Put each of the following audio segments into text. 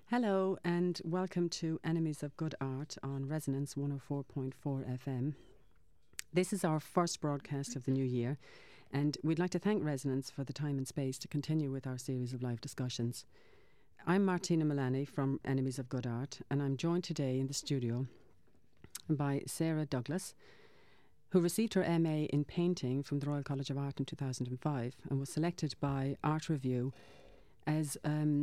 Hello and welcome to Enemies of Good Art on Resonance 104.4 FM. This is our first broadcast of the new year, and we'd like to thank Resonance for the time and space to continue with our series of live discussions. I'm Martina Mullaney from Enemies of Good Art, and I'm joined today in the studio by Sarah Douglas, who received her MA in painting from the Royal College of Art in 2005 and was selected by Art Review as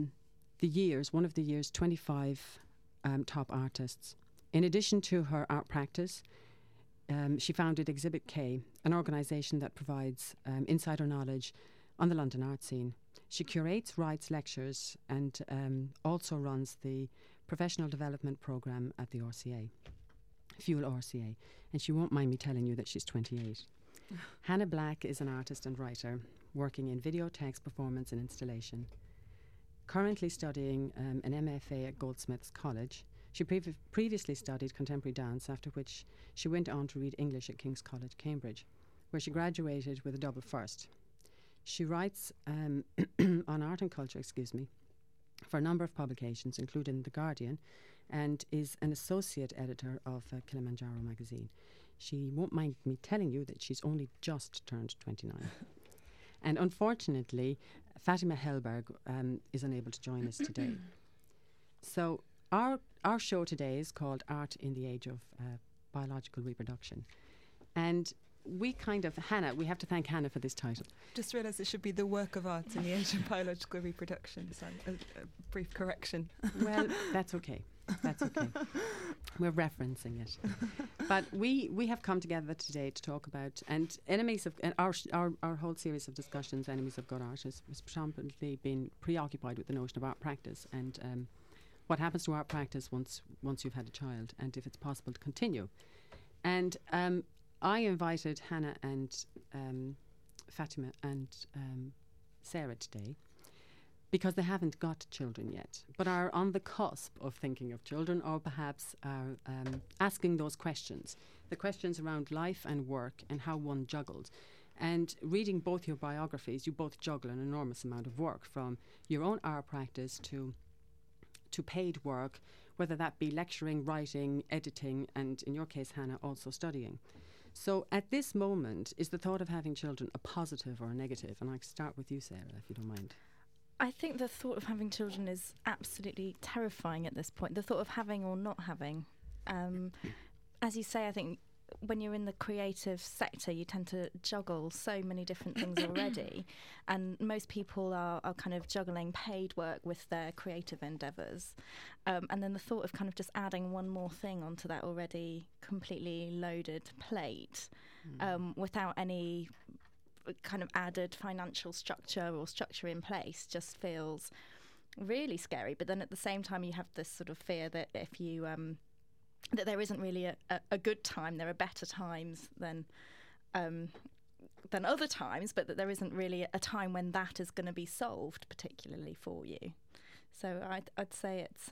one of the year's 25 top artists. In addition to her art practice, she founded Exhibit K, an organisation that provides insider knowledge on the London art scene. She curates, writes lectures, and also runs the professional development programme at the RCA, Fuel RCA. And she won't mind me telling you that she's 28. Hannah Black is an artist and writer working in video, text, performance and installation. Currently studying an MFA at Goldsmiths College. She previously studied contemporary dance, after which she went on to read English at King's College, Cambridge, where she graduated with a double first. She writes on art and culture, for a number of publications, including The Guardian, and is an associate editor of Kilimanjaro magazine. She won't mind me telling you that she's only just turned 29. And unfortunately, Fatima Hellberg is unable to join us today. So our show today is called Art in the Age of Biological Reproduction. And we have to thank Hannah for this title. Just realised it should be the work of art in the age of biological reproduction. So a brief correction. Well, that's okay. That's okay. We're referencing it. But we have come together today to talk about, and our whole series of discussions, Enemies of Good Art, has predominantly been preoccupied with the notion of art practice and what happens to art practice once you've had a child, and if it's possible to continue. And I invited Hannah and Fatima and Sarah today because they haven't got children yet, but are on the cusp of thinking of children, or perhaps are asking those questions, the questions around life and work and how one juggles. And reading both your biographies, you both juggle an enormous amount of work, from your own art practice to paid work, whether that be lecturing, writing, editing, and in your case, Hannah, also studying. So at this moment, is the thought of having children a positive or a negative? And I can start with you, Sarah, if you don't mind. I think the thought of having children is absolutely terrifying at this point. The thought of having or not having. As you say, I think when you're in the creative sector, you tend to juggle so many different things already. And most people are kind of juggling paid work with their creative endeavours. And then the thought of kind of just adding one more thing onto that already completely loaded plate without any kind of added financial structure or structure in place just feels really scary. But then at the same time, you have this sort of fear that if you that there isn't really a good time, there are better times than other times, but that there isn't really a time when that is going to be solved particularly for you. So I'd say it's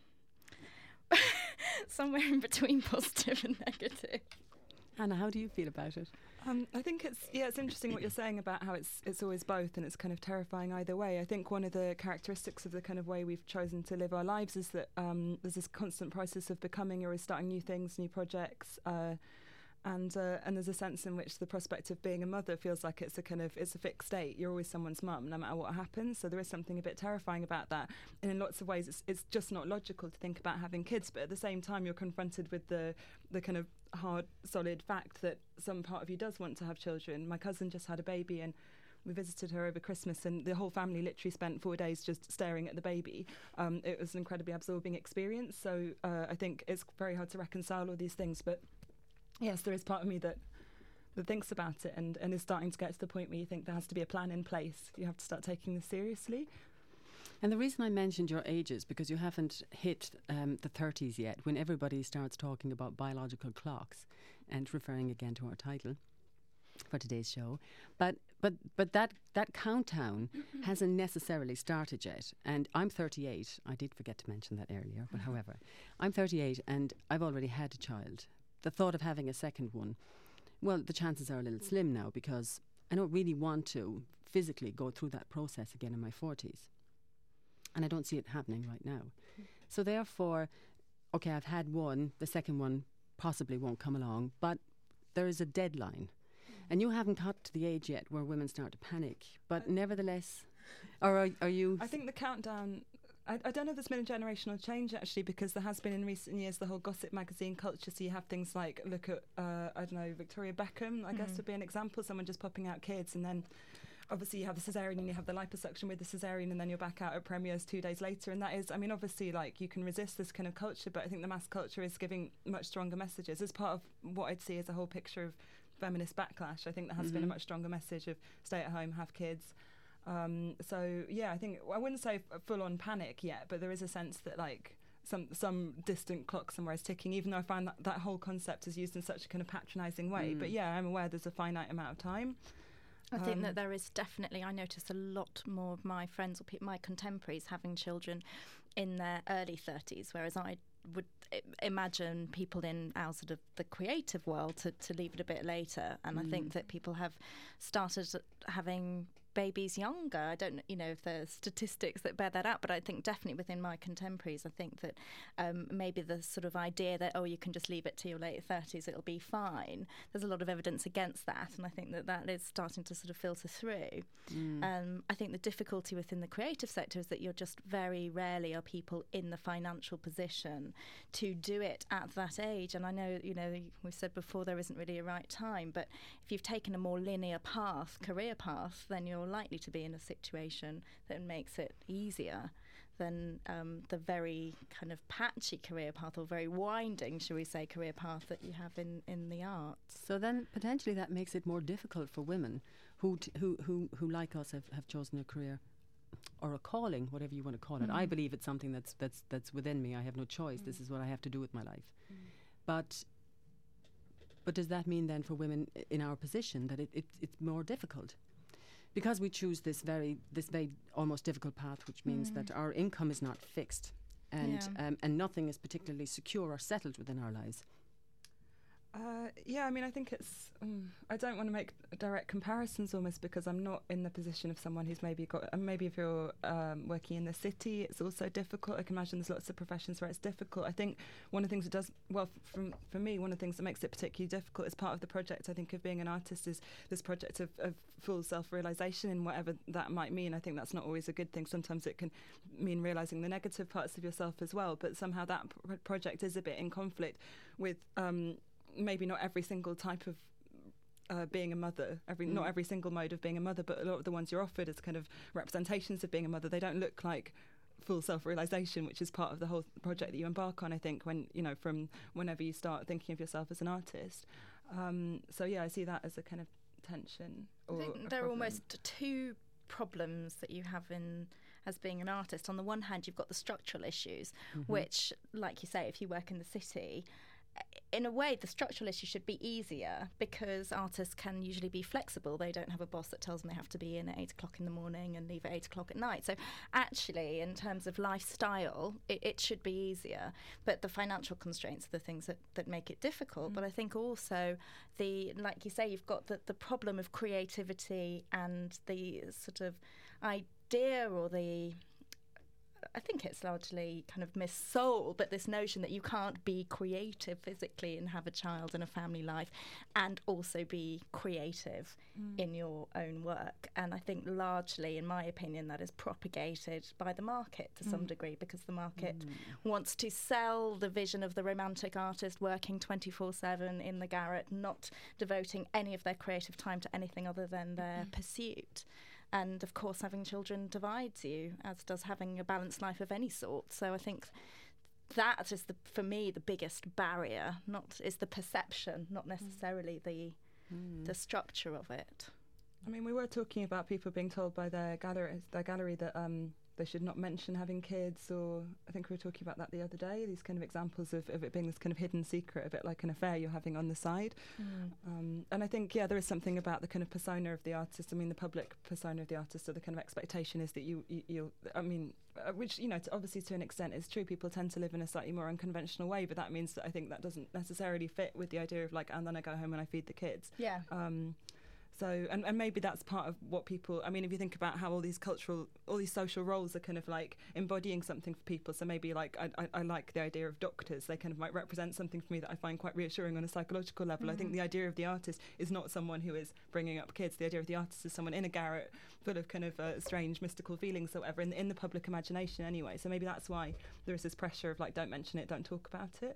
somewhere in between positive and negative. Hannah, how do you feel about it? I think it's interesting what you're saying about how it's always both, and it's kind of terrifying either way. I think one of the characteristics of the kind of way we've chosen to live our lives is that there's this constant process of becoming. You're always starting new things, new projects, and there's a sense in which the prospect of being a mother feels like it's a fixed state. You're always someone's mum, no matter what happens. So there is something a bit terrifying about that. And in lots of ways, it's just not logical to think about having kids. But at the same time, you're confronted with the kind of hard, solid fact that some part of you does want to have children. My cousin just had a baby, and we visited her over Christmas, and the whole family literally spent 4 days just staring at the baby. It was an incredibly absorbing experience. So I think it's very hard to reconcile all these things, but yes, there is part of me that thinks about it and is starting to get to the point where you think there has to be a plan in place. You have to start taking this seriously. And the reason I mentioned your age is because you haven't hit the 30s yet, when everybody starts talking about biological clocks, and referring again to our title for today's show. But that countdown hasn't necessarily started yet. And I'm 38. I did forget to mention that earlier, but however, I'm 38 and I've already had a child. The thought of having a second one, well, the chances are a little slim now, because I don't really want to physically go through that process again in my 40s. And I don't see it happening right now. So therefore, okay, I've had one, the second one possibly won't come along, but there is a deadline. And you haven't got to the age yet where women start to panic. But nevertheless, or are you... I think the countdown... I don't know if there's been a generational change, actually, because there has been in recent years the whole gossip magazine culture. So you have things like, look at, I don't know, Victoria Beckham, I guess, would be an example, someone just popping out kids. And then obviously you have the caesarean and you have the liposuction with the caesarean, and then you're back out at premieres 2 days later. And that is, I mean, obviously, like, you can resist this kind of culture, but I think the mass culture is giving much stronger messages. As part of what I'd see as a whole picture of feminist backlash, I think there has been a much stronger message of stay at home, have kids. So yeah, I think I wouldn't say full-on panic yet, but there is a sense that like some distant clock somewhere is ticking, even though I find that whole concept is used in such a kind of patronising way. But yeah, I'm aware there's a finite amount of time. I think that there is definitely, I notice a lot more of my friends or my contemporaries having children in their early 30s, whereas I would imagine people in our sort of the creative world to leave it a bit later. And I think that people have started having babies younger. I don't know if there's statistics that bear that out, but I think definitely within my contemporaries, I think that maybe the sort of idea that, you can just leave it to your late 30s, it'll be fine. There's a lot of evidence against that, and I think that is starting to sort of filter through. I think the difficulty within the creative sector is that you're just very rarely are people in the financial position to do it at that age. And I know, we've said before there isn't really a right time, but if you've taken a more linear path, career path, then you're likely to be in a situation that makes it easier than the very kind of patchy career path, or very winding, shall we say, career path that you have in the arts. So then potentially that makes it more difficult for women who like us have chosen a career or a calling, whatever you want to call it. I believe it's something that's within me. I have no choice. This is what I have to do with my life. But does that mean then for women in our position that it's more difficult? Because we choose this very almost difficult path, which means that our income is not fixed, and nothing is particularly secure or settled within our lives. I mean, I think it's... I don't want to make direct comparisons almost, because I'm not in the position of someone who's maybe got... maybe if you're working in the city, it's also difficult. I can imagine there's lots of professions where it's difficult. I think one of the things that does... Well, for me, one of the things that makes it particularly difficult as part of the project, I think, of being an artist is this project of full self-realisation in whatever that might mean. I think that's not always a good thing. Sometimes it can mean realising the negative parts of yourself as well, but somehow that project is a bit in conflict with... maybe not every single type of being a mother, not every single mode of being a mother, but a lot of the ones you're offered as kind of representations of being a mother, they don't look like full self-realisation, which is part of the whole project that you embark on, I think, when from whenever you start thinking of yourself as an artist. So yeah, I see that as a kind of tension. I think there are almost two problems that you have as being an artist. On the one hand, you've got the structural issues, which, like you say, if you work in the city, in a way, the structural issue should be easier because artists can usually be flexible. They don't have a boss that tells them they have to be in at 8 o'clock in the morning and leave at 8 o'clock at night. So actually, in terms of lifestyle, it should be easier. But the financial constraints are the things that make it difficult. But I think also, like you say, you've got the problem of creativity and the sort of idea or I think it's largely kind of mis-sold, but this notion that you can't be creative physically and have a child and a family life and also be creative in your own work. And I think largely, in my opinion, that is propagated by the market to some degree, because the market wants to sell the vision of the romantic artist working 24/7 in the garret, not devoting any of their creative time to anything other than their pursuit. And, of course, having children divides you, as does having a balanced life of any sort. So I think that is, for me, the biggest barrier, is the perception, not necessarily the structure of it. I mean, we were talking about people being told by their gallery that they should not mention having kids, or I think we were talking about that the other day, these kind of examples of it being this kind of hidden secret, a bit like an affair you're having on the side. And I think, there is something about the kind of persona of the artist. I mean, the public persona of the artist, or the kind of expectation is that you'll I mean, which, obviously to an extent is true. People tend to live in a slightly more unconventional way, but that means that I think that doesn't necessarily fit with the idea of like, and then I go home and I feed the kids. Yeah. So, and maybe that's part of what people, I mean, if you think about how all these social roles are kind of like embodying something for people. So maybe like, I like the idea of doctors. They kind of might represent something for me that I find quite reassuring on a psychological level. I think the idea of the artist is not someone who is bringing up kids. The idea of the artist is someone in a garret full of kind of strange mystical feelings or whatever, in the public imagination anyway. So maybe that's why there is this pressure of like, don't mention it, don't talk about it.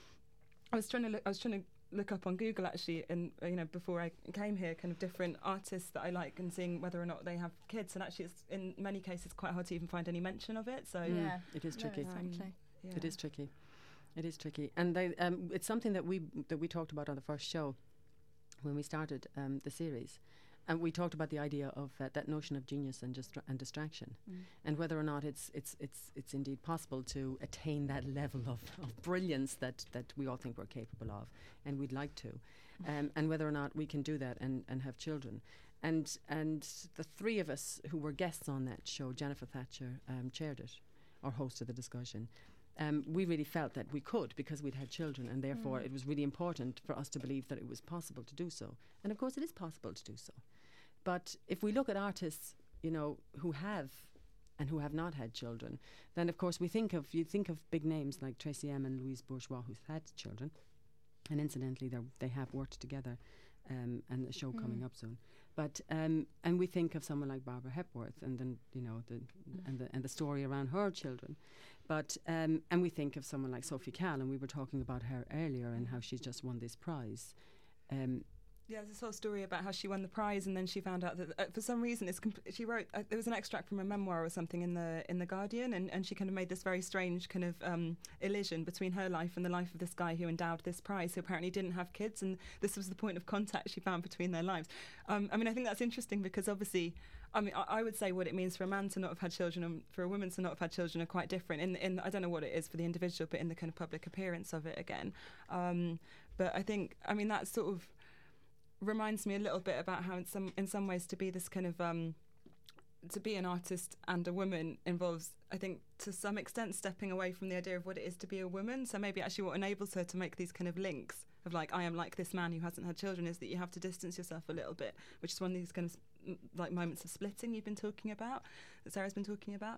I was trying to look up on Google actually, and before I came here, kind of different artists that I like and seeing whether or not they have kids, and actually it's in many cases quite hard to even find any mention of it. So it is tricky. Exactly. It is tricky. It is tricky, and it's something that we talked about on the first show when we started the series. And we talked about the idea of that notion of genius and distraction, and whether or not it's indeed possible to attain that level of brilliance that we all think we're capable of, and we'd like to, and whether or not we can do that and have children. And the three of us who were guests on that show, Jennifer Thatcher chaired it, or hosted the discussion. We really felt that we could, because we'd had children, and therefore it was really important for us to believe that it was possible to do so. And of course it is possible to do so. But if we look at artists, who have and who have not had children, then of course you think of big names like Tracy M and Louise Bourgeois who've had children, and incidentally they have worked together, and a show coming up soon. But and we think of someone like Barbara Hepworth, and then the story around her children. But and we think of someone like Sophie Calle, and we were talking about her earlier and how she's just won this prize. There's this whole story about how she won the prize, and then she found out that for some reason she wrote there was an extract from a memoir or something in the Guardian, and she kind of made this very strange kind of elision between her life and the life of this guy who endowed this prize, who apparently didn't have kids, and this was the point of contact she found between their lives. I think that's interesting because obviously, I would say what it means for a man to not have had children and for a woman to not have had children are quite different. In I don't know what it is for the individual, but in the kind of public appearance of it again. But I think that sort of reminds me a little bit about how in some ways to be this kind of to be an artist and a woman involves, I think, to some extent stepping away from the idea of what it is to be a woman. So maybe actually what enables her to make these kind of links of like, I am like this man who hasn't had children, is that you have to distance yourself a little bit, which is one of these kind of like moments of splitting you've been talking about, that Sarah's been talking about.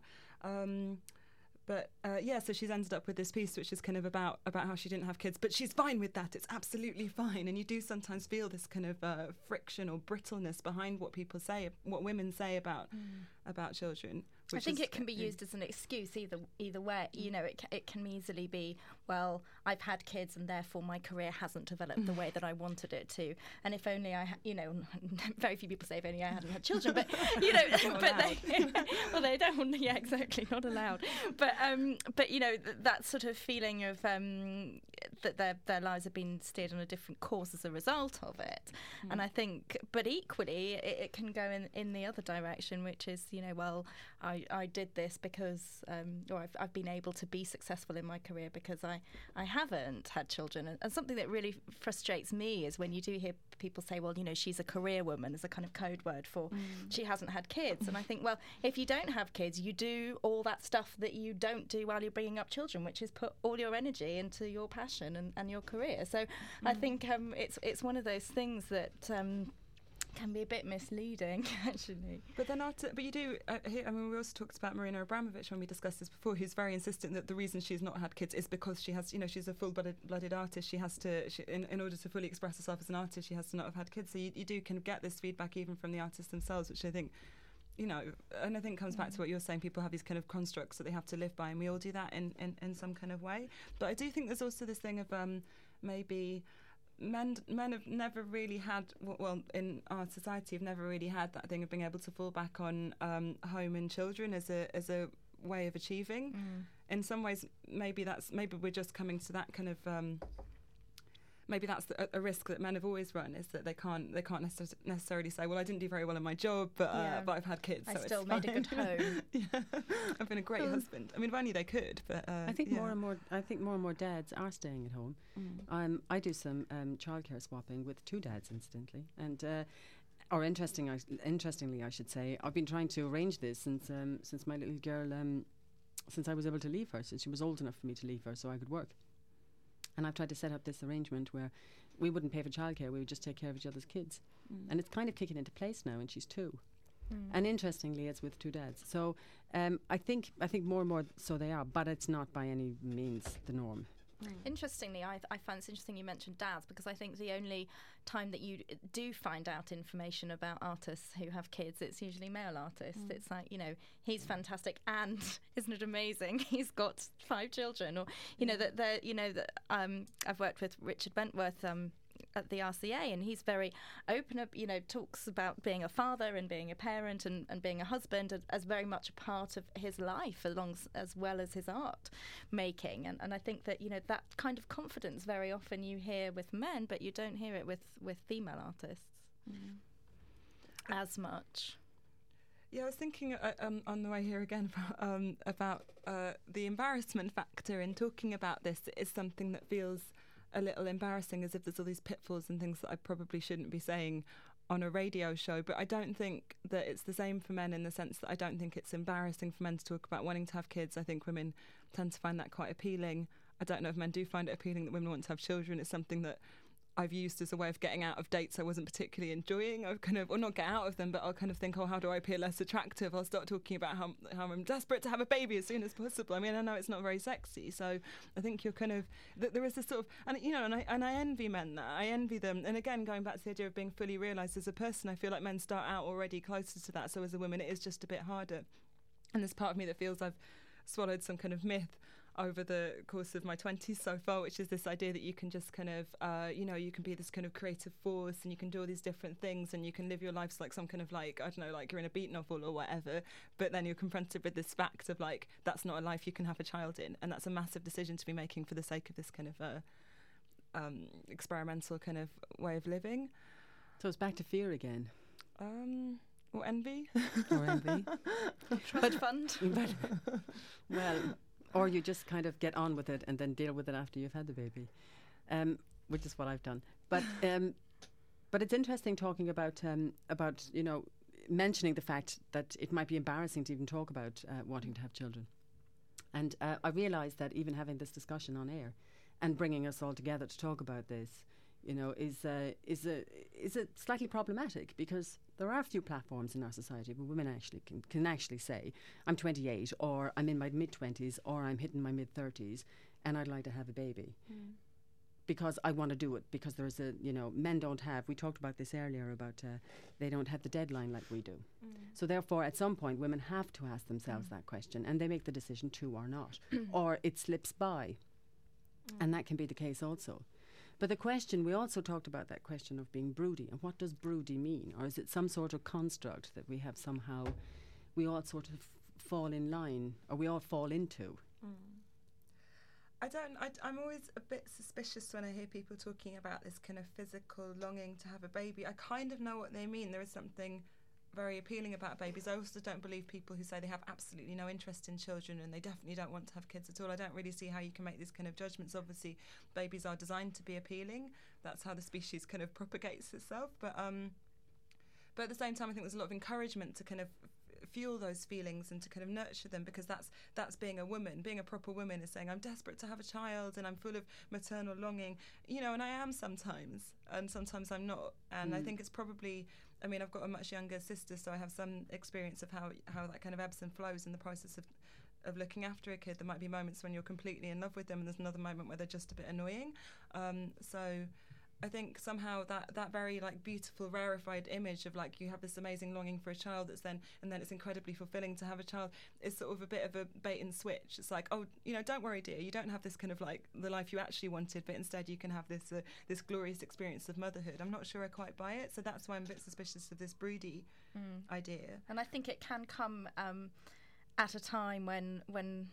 So she's ended up with this piece which is kind of about how she didn't have kids, but she's fine with that. It's absolutely fine. And you do sometimes feel this kind of friction or brittleness behind what people say, what women say about children. I think it can be used as an excuse either way. It can easily be, well, I've had kids and therefore my career hasn't developed the way that I wanted it to. And if only very few people say if only I hadn't had children, but they don't. Yeah, exactly, not allowed. But that sort of feeling of that their lives have been steered on a different course as a result of it. And I think, but equally, it can go in the other direction, which is, I did this because, or I've been able to be successful in my career because I haven't had children. And something that really frustrates me is when you do hear people say, well, she's a career woman as a kind of code word for she hasn't had kids. And I think, well, if you don't have kids, you do all that stuff that you don't do while you're bringing up children, which is put all your energy into your passion and your career. So I think it's one of those things that can be a bit misleading, actually. But then but you do. We also talked about Marina Abramovich when we discussed this before, who's very insistent that the reason she's not had kids is because she has, she's a full-blooded artist. She has to, in order to fully express herself as an artist, she has to not have had kids. So you do kind of get this feedback even from the artists themselves, which I think, and I think comes back to what you're saying. People have these kind of constructs that they have to live by, and we all do that in some kind of way. But I do think there's also this thing of maybe. Men have never really had, in our society, have never really had that thing of being able to fall back on home and children as a way of achieving. In some ways, maybe we're just coming to that kind of. Maybe that's a risk that men have always run, is that they can't necessarily say, well, I didn't do very well in my job, but I've had kids. I so still it's made fine. a good home. I've been a great husband. I mean, if only they could. But I think more and more dads are staying at home. I do some childcare swapping with two dads, incidentally, and. Or interestingly, I should say, I've been trying to arrange this since my little girl, since I was able to leave her, since she was old enough for me to leave her, so I could work. And I've tried to set up this arrangement where we wouldn't pay for childcare, we would just take care of each other's kids. And it's kind of kicking into place now, and she's 2. And interestingly, it's with 2 dads. So I think more and more so they are, but it's not by any means the norm. Interestingly, I find it's interesting you mentioned dads, because I think the only time that you do find out information about artists who have kids, it's usually male artists. It's like, he's fantastic, and isn't it amazing? He's got 5 children, or I've worked with Richard Bentworth at the RCA, and he's very open up, talks about being a father and being a parent and being a husband as very much a part of his life, as well as his art making. And I think that, that kind of confidence very often you hear with men, but you don't hear it with female artists as much. Yeah, I was thinking on the way here again about the embarrassment factor in talking about this. Is something that feels a little embarrassing, as if there's all these pitfalls and things that I probably shouldn't be saying on a radio show. But I don't think that it's the same for men, in the sense that I don't think it's embarrassing for men to talk about wanting to have kids. I think women tend to find that quite appealing. I don't know if men do find it appealing that women want to have children. It's something that I've used as a way of getting out of dates I wasn't particularly enjoying. Or not get out of them, but I'll kind of think, how do I appear less attractive? I'll start talking about how I'm desperate to have a baby as soon as possible. I mean, I know it's not very sexy, so I think you're kind of there is this sort of, and I envy men that. I envy them. And again, going back to the idea of being fully realised as a person, I feel like men start out already closer to that. So as a woman, it is just a bit harder. And there's part of me that feels I've swallowed some kind of myth over the course of my 20s so far, which is this idea that you can just kind of, you can be this kind of creative force, and you can do all these different things, and you can live your life like some kind of like you're in a beat novel or whatever, but then you're confronted with this fact of like, that's not a life you can have a child in, and that's a massive decision to be making for the sake of this kind of experimental kind of way of living. So it's back to fear again. Or envy. Or envy. Trust fund. Well, or you just kind of get on with it and then deal with it after you've had the baby, which is what I've done. But it's interesting talking about mentioning the fact that it might be embarrassing to even talk about wanting to have children. And I realised that even having this discussion on air and bringing us all together to talk about this, is slightly problematic, because there are a few platforms in our society where women actually can actually say, I'm 28, or I'm in my mid-20s, or I'm hitting my mid-30s, and I'd like to have a baby. Because I want to do it, because there's men don't have, we talked about this earlier about they don't have the deadline like we do. So therefore, at some point, women have to ask themselves that question, and they make the decision to or not, or it slips by. And that can be the case also. But the question, we also talked about that question of being broody, and what does broody mean? Or is it some sort of construct that we have somehow, we all sort of fall in line, or we all fall into? I'm always a bit suspicious when I hear people talking about this kind of physical longing to have a baby. I kind of know what they mean. There is something very appealing about babies. I also don't believe people who say they have absolutely no interest in children and they definitely don't want to have kids at all. I don't really see how you can make these kind of judgments. Obviously, babies are designed to be appealing. That's how the species kind of propagates itself. But at the same time, I think there's a lot of encouragement to kind of fuel those feelings and to kind of nurture them, because that's being a woman. Being a proper woman is saying, I'm desperate to have a child and I'm full of maternal longing, and I am sometimes, and sometimes I'm not. And I think it's probably, I've got a much younger sister, so I have some experience of how that kind of ebbs and flows in the process of looking after a kid. There might be moments when you're completely in love with them, and there's another moment where they're just a bit annoying. So I think somehow that very like beautiful rarefied image of like you have this amazing longing for a child and then it's incredibly fulfilling to have a child is sort of a bit of a bait and switch. It's like, don't worry, dear, you don't have this kind of like the life you actually wanted, but instead you can have this glorious experience of motherhood. I'm not sure I quite buy it, so that's why I'm a bit suspicious of this broody idea. And I think it can come at a time when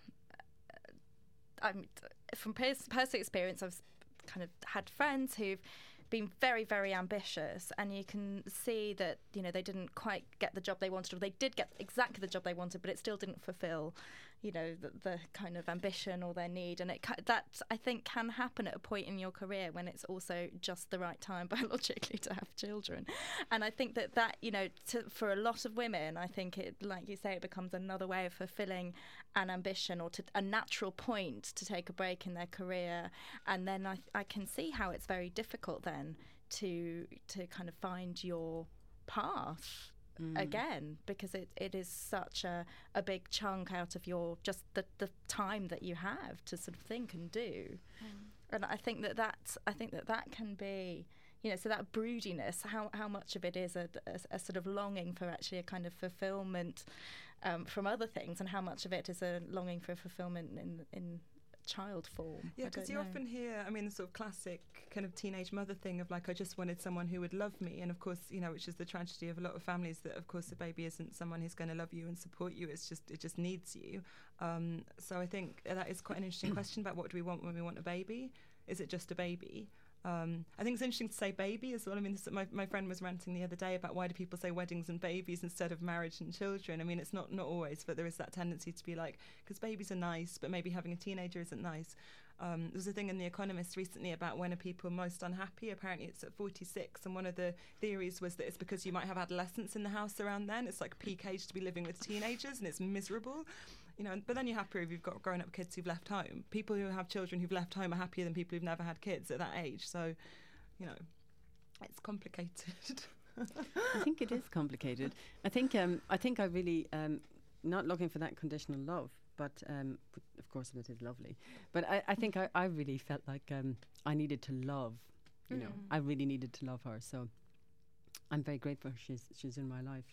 from personal experience, I've kind of had friends who've been very, very ambitious, and you can see that they didn't quite get the job they wanted, or they did get exactly the job they wanted, but it still didn't fulfill the kind of ambition or their need, and that I think can happen at a point in your career when it's also just the right time biologically to have children. And I think that for a lot of women, I think it, like you say, it becomes another way of fulfilling an ambition or a natural point to take a break in their career. And then I can see how it's very difficult then to kind of find your path again, because it is such a big chunk out of your just the time that you have to sort of think and do. And I think that can be, so that broodiness, how much of it is a sort of longing for actually a kind of fulfillment from other things, and how much of it is a longing for fulfillment in child form. Yeah, because you often hear, the sort of classic kind of teenage mother thing of like, I just wanted someone who would love me, and of course, which is the tragedy of a lot of families, that of course the baby isn't someone who's going to love you and support you, it just needs you. So I think that is quite an interesting question about what do we want when we want a baby. Is it just a baby? I think it's interesting to say baby as well. My friend was ranting the other day about why do people say weddings and babies instead of marriage and children. It's not always, but there is that tendency to be like, because babies are nice, but maybe having a teenager isn't nice. There was a thing in The Economist recently about when are people most unhappy. Apparently it's at 46, and one of the theories was that it's because you might have adolescents in the house around then. It's like peak age to be living with teenagers, and it's miserable. But then you're happier if you've got grown-up kids who've left home. People who have children who've left home are happier than people who've never had kids at that age. So, it's complicated. I think it is complicated. I think I really not looking for that conditional love, but of course it is lovely. But I think I really felt like I needed to love. I really needed to love her. So I'm very grateful she's in my life.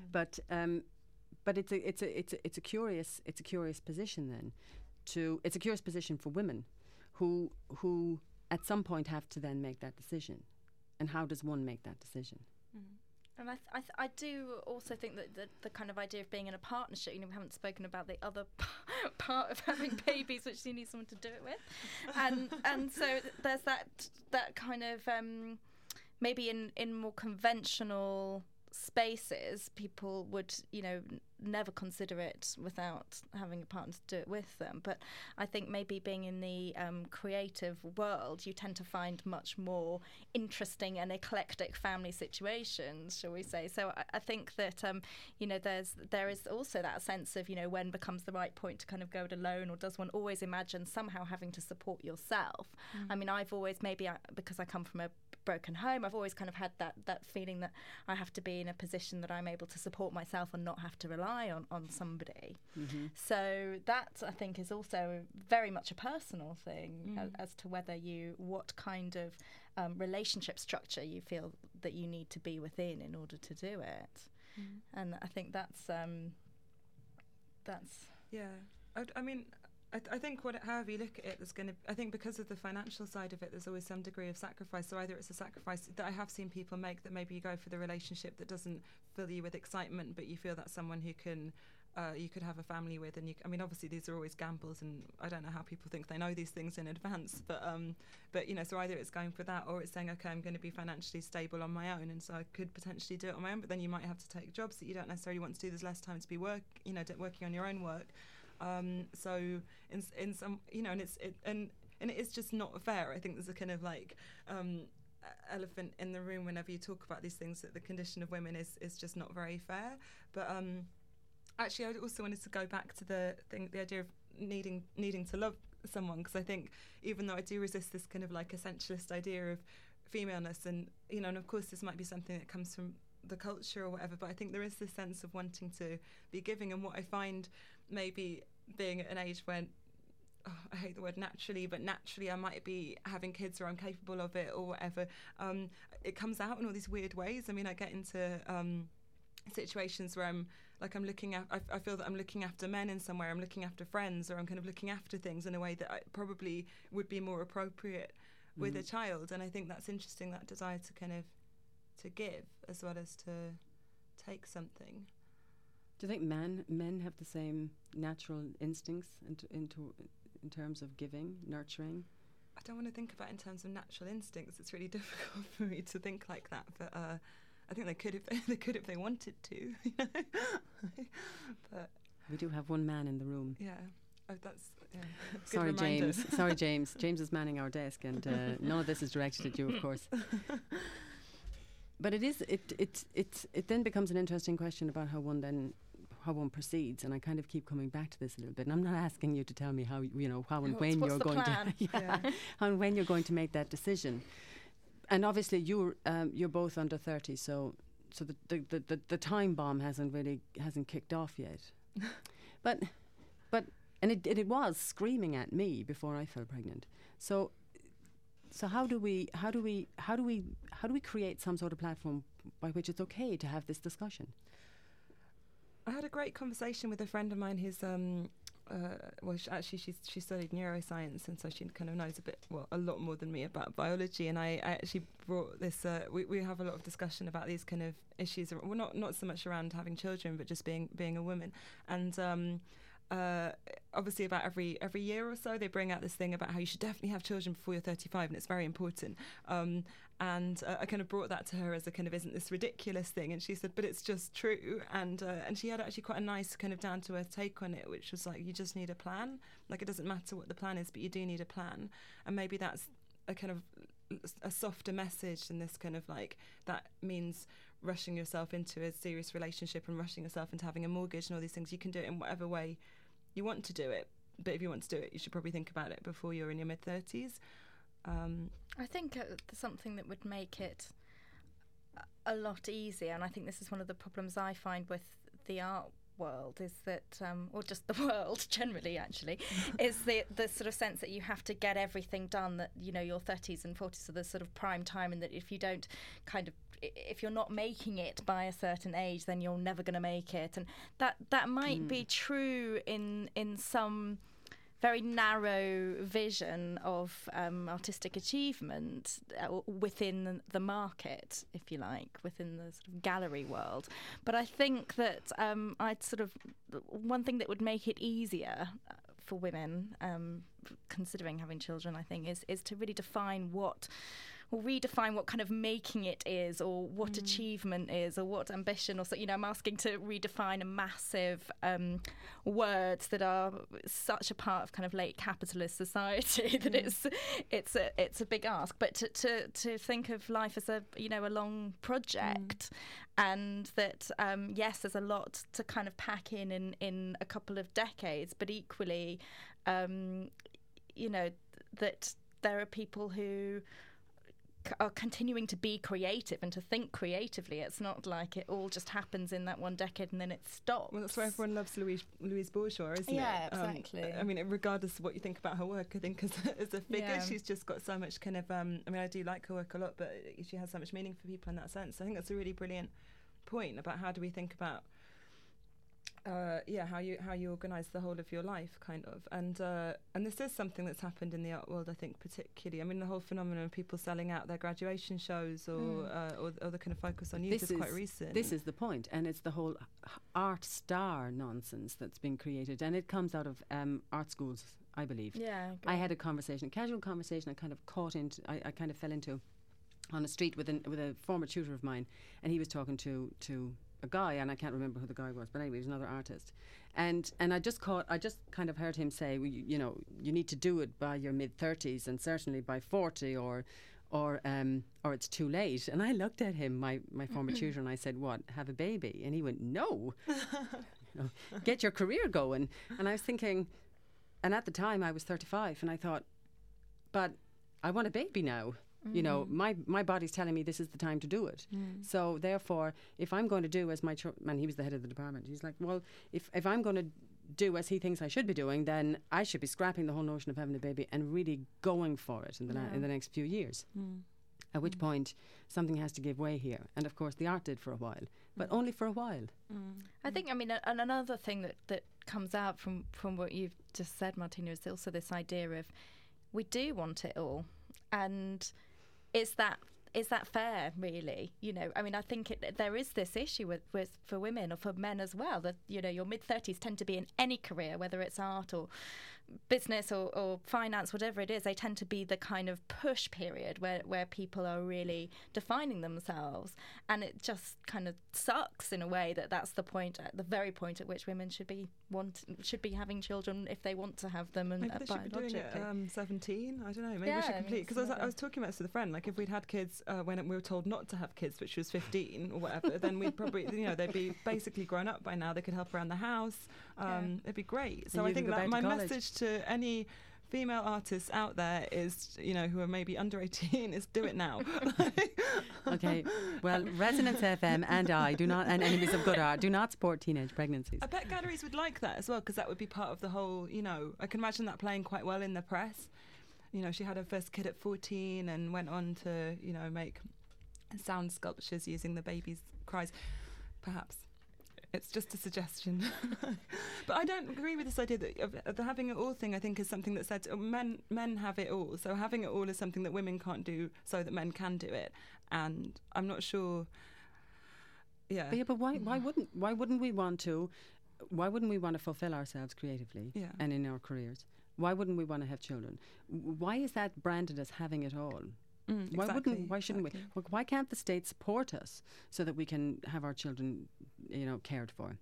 But it's a curious position then. It's a curious position for women who at some point have to then make that decision. And how does one make that decision? And I do also think that the kind of idea of being in a partnership, we haven't spoken about the other part of having babies, which you need someone to do it with, and so there's that kind of maybe in more conventional spaces, people would never consider it without having a partner to do it with them. But I think maybe being in the creative world, you tend to find much more interesting and eclectic family situations, shall we say. So I think that there is also that sense of when becomes the right point to kind of go it alone, or does one always imagine somehow having to support yourself? I've always, because I come from a broken home, I've always kind of had that feeling that I have to be in a position that I'm able to support myself and not have to rely on somebody. So that, I think, is also very much a personal thing as to what kind of relationship structure you feel that you need to be within in order to do it. And I think that's yeah. I think however you look at it, I think because of the financial side of it, there's always some degree of sacrifice. So either it's a sacrifice that I have seen people make, that maybe you go for the relationship that doesn't fill you with excitement, but you feel that's someone who can you could have a family with, and obviously these are always gambles, and I don't know how people think they know these things in advance, but so either it's going for that, or it's saying, okay, I'm going to be financially stable on my own, and so I could potentially do it on my own, but then you might have to take jobs that you don't necessarily want to do. There's less time to be working on your own work. So in some, and it is just not fair. I think there's a kind of like elephant in the room whenever you talk about these things, that the condition of women is just not very fair. But actually, I also wanted to go back to the idea of needing to love someone, because I think even though I do resist this kind of like essentialist idea of femaleness, and and of course this might be something that comes from the culture or whatever, but I think there is this sense of wanting to be giving. And what I find, maybe being at an age when I hate the word naturally, but naturally I might be having kids or I'm capable of it or whatever, it comes out in all these weird ways. I get into situations where I feel that I'm looking after men in some way, I'm looking after friends, or I'm kind of looking after things in a way that I probably would be more appropriate with a child. And I think that's interesting, that desire to kind of to give as well as to take something. Do you think men have the same natural instincts in terms of giving, nurturing? I don't want to think about it in terms of natural instincts. It's really difficult for me to think like that. But I think they could if they wanted to. But We do have one man in the room. Yeah. Oh, that's Sorry, good reminder. James. Sorry, James. James is manning our desk, and none of this is directed at you, of course. But it then becomes an interesting question about how one proceeds, and I kind of keep coming back to this a little bit. And I'm not asking you to tell me how and when you're going to how and when you're going to make that decision. And obviously you're both under 30, so the time bomb hasn't kicked off yet. but it was screaming at me before I fell pregnant. So how do we create some sort of platform by which it's okay to have this discussion? I had a great conversation with a friend of mine who's she studied neuroscience, and so she kind of knows a lot more than me about biology. And I actually brought this. We have a lot of discussion about these kind of issues. Well, not so much around having children, but just being a woman. And obviously, about every year or so, they bring out this thing about how you should definitely have children before you're 35, and it's very important. And I kind of brought that to her as a kind of, isn't this ridiculous thing? And she said, but it's just true. And she had actually quite a nice kind of down to earth take on it, which was like, you just need a plan. Like, it doesn't matter what the plan is, but you do need a plan. And maybe that's a kind of a softer message than this kind of like, that means rushing yourself into a serious relationship and rushing yourself into having a mortgage and all these things. You can do it in whatever way you want to do it. But if you want to do it, you should probably think about it before you're in your mid-30s. I think something that would make it a lot easier, and I think this is one of the problems I find with the art world, is that, or just the world generally, actually, is the sort of sense that you have to get everything done, that, you know, your 30s and 40s are the sort of prime time, and that if you don't if you're not making it by a certain age, then you're never going to make it. And that might be true in some very narrow vision of artistic achievement within the market, if you like, within the sort of gallery world. But I think that one thing that would make it easier for women considering having children, I think, is to really redefine what kind of making it is, or what achievement is, or what ambition, or so. You know, I'm asking to redefine a massive words that are such a part of kind of late capitalist society that it's a big ask. But to think of life as a long project, and that yes, there's a lot to kind of pack in a couple of decades, but equally, that there are people who are continuing to be creative and to think creatively. It's not like it all just happens in that one decade and then it stops. Well, that's why everyone loves Louise Bourgeois, isn't it? Yeah, exactly. I mean, regardless of what you think about her work, I think as a figure, she's just got so much kind of... I mean, I do like her work a lot, but she has so much meaning for people in that sense. I think that's a really brilliant point about how do we think about how you organise the whole of your life, kind of, and this is something that's happened in the art world, I think, particularly. I mean, the whole phenomenon of people selling out their graduation shows or the kind of focus on youth is quite recent. This is the point, and it's the whole art star nonsense that's been created, and it comes out of art schools, I believe. Yeah, I had a casual conversation. I kind of I kind of fell into on a street with a former tutor of mine, and he was talking to a guy, and I can't remember who the guy was, but anyway, he was another artist, and I just kind of heard him say, well, you need to do it by your mid-30s, and certainly by 40, or it's too late. And I looked at him, my former tutor, and I said, what, have a baby? And he went, no. Get your career going. And I was thinking, and at the time I was 35, and I thought, but I want a baby now. You know, my body's telling me this is the time to do it. So therefore, if I'm going to do as my man, he was the head of the department. He's like, well, if I'm going to do as he thinks I should be doing, then I should be scrapping the whole notion of having a baby and really going for it in the next few years. At which point, something has to give way here. And of course, the art did for a while, but only for a while. I think, I mean, and another thing that comes out from what you've just said, Martina, is also this idea of we do want it all, and is that fair, really? You know, I mean, I think there is this issue with for women, or for men as well, that, you know, your mid-30s tend to be in any career, whether it's art or business or finance, whatever it is, they tend to be the kind of push period where people are really defining themselves, and it just kind of sucks in a way that's the point, at the very point at which women should be having children if they want to have them, and maybe they should be doing it 17. I don't know. Maybe we should complete, because I was talking about this with a friend. Like, if we'd had kids when we were told not to have kids, which was 15 or whatever, then we'd probably, they'd be basically grown up by now. They could help around the house. It'd be great. So I think that my message to any female artists out there is, who are maybe under 18, is do it now. Okay, well, Resonance FM and Enemies of Good Art do not support teenage pregnancies. I bet galleries would like that as well, because that would be part of the whole, I can imagine that playing quite well in the press. She had her first kid at 14 and went on to, make sound sculptures using the baby's cries, perhaps. It's just a suggestion. But I don't agree with this idea that of the having it all thing. I think is something that said men have it all. So having it all is something that women can't do, so that men can do it. And I'm not sure. Yeah. But why wouldn't we want to fulfill ourselves creatively and in our careers? Why wouldn't we want to have children? Why is that branded as having it all? Why shouldn't we? Why can't the state support us so that we can have our children, cared for?